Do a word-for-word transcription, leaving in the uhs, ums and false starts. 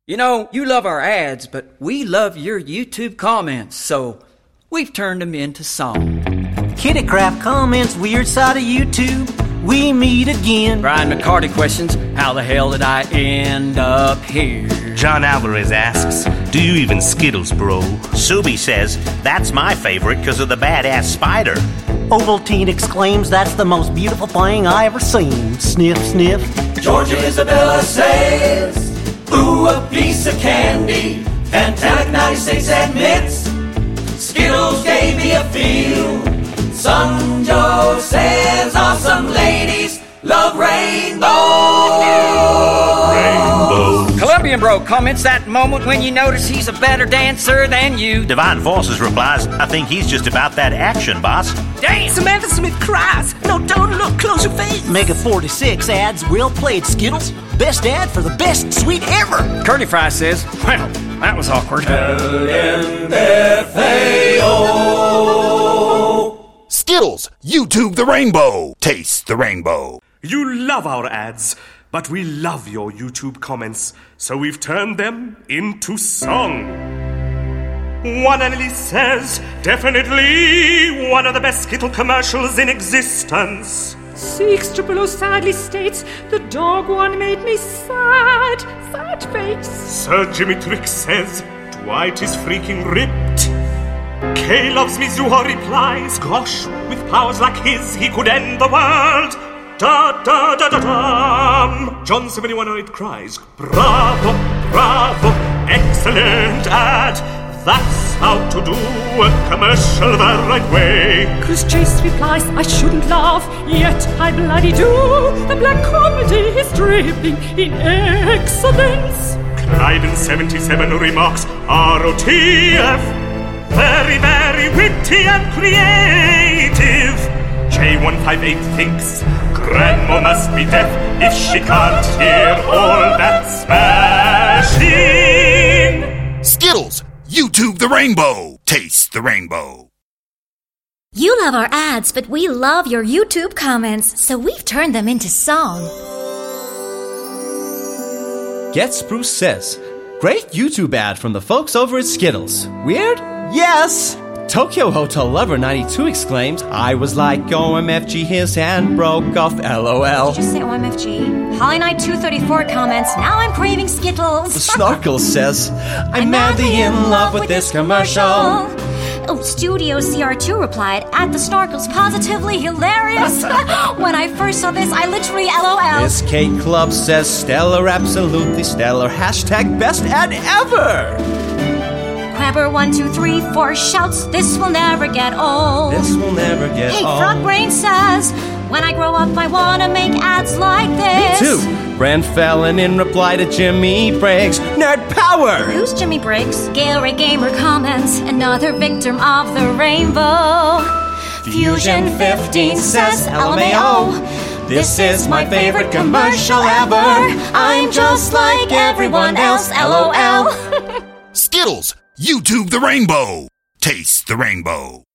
You know, you love our ads, but we love your YouTube comments, so we've turned them into song. Kittycraft comments, weird side of YouTube. We meet again. Brian McCarty questions, how the hell did I end up here? John Alvarez asks, do you even Skittles, bro? Subi says, that's my favorite because of the badass spider. Ovaltine exclaims, that's the most beautiful thing I ever seen. Sniff, sniff. Georgia Isabella says, ooh, a piece of candy. Fantanic ninety-six admits, Skittles gave me a feel. Sun Joe says, awesome ladies love rainbow. Rainbow. Colombian Bro comments that moment when you notice he's a better dancer than you. Divine Forces replies, I think he's just about that action, boss. Damn! Samantha Smith cries, no, don't look, close your face. Mega forty-six adds, well played, Skittles. Best ad for the best sweet ever. Curly Fry says, well, that was awkward. L M F A O. Skittles, YouTube the rainbow. Taste the rainbow. You love our ads, but we love your YouTube comments, so we've turned them into song. One analyst says, definitely one of the best Skittle commercials in existence. Six Triple O sadly states, the dog one made me sad, sad face. Sir Jimmy Trick says, Dwight is freaking ripped. Kay Loves Me Zuho replies, gosh, with powers like his, he could end the world. Da da da da da. John seventy-one oh eight cries, bravo, bravo, excellent ad. That's how to do a commercial the right way. Chris Chase replies, I shouldn't laugh, yet I bloody do. The black comedy is dripping in excellence. Clyde seventy-seven remarks, R O T F. Very, very witty and creative. J one fifty-eight thinks Grandma must be deaf if she can't hear all that smashing. Skittles, YouTube the rainbow. Taste the rainbow. You love our ads, but we love your YouTube comments, so we've turned them into song. Get Spruce says, great YouTube ad from the folks over at Skittles. Weird? Yes! Tokyo Hotel Lover ninety-two exclaims, I was like O M F G, his hand broke off, LOL. Did you say O M F G? Holly Knight two thirty-four comments, now I'm craving Skittles. The Snarkle says, I'm, I'm madly in love with this commercial. Oh, Studio C R two replied, at the Snarkle's positively hilarious. When I first saw this, I literally LOL. Miss Kate Club says, stellar, absolutely stellar, hashtag best ad ever. Crabber one two three four shouts, this will never get old. This will never get hey, old. Hey, Frog Brain says, when I grow up, I wanna make ads like this. Me too. Brand Fallon in reply to Jimmy Briggs, nerd power. Who's Jimmy Briggs? Gale Ray Gamer comments, another victim of the rainbow. Fusion fifteen says, L M A O. This is my favorite commercial ever. I'm just like everyone else, LOL. Skittles, YouTube the rainbow. Taste the rainbow.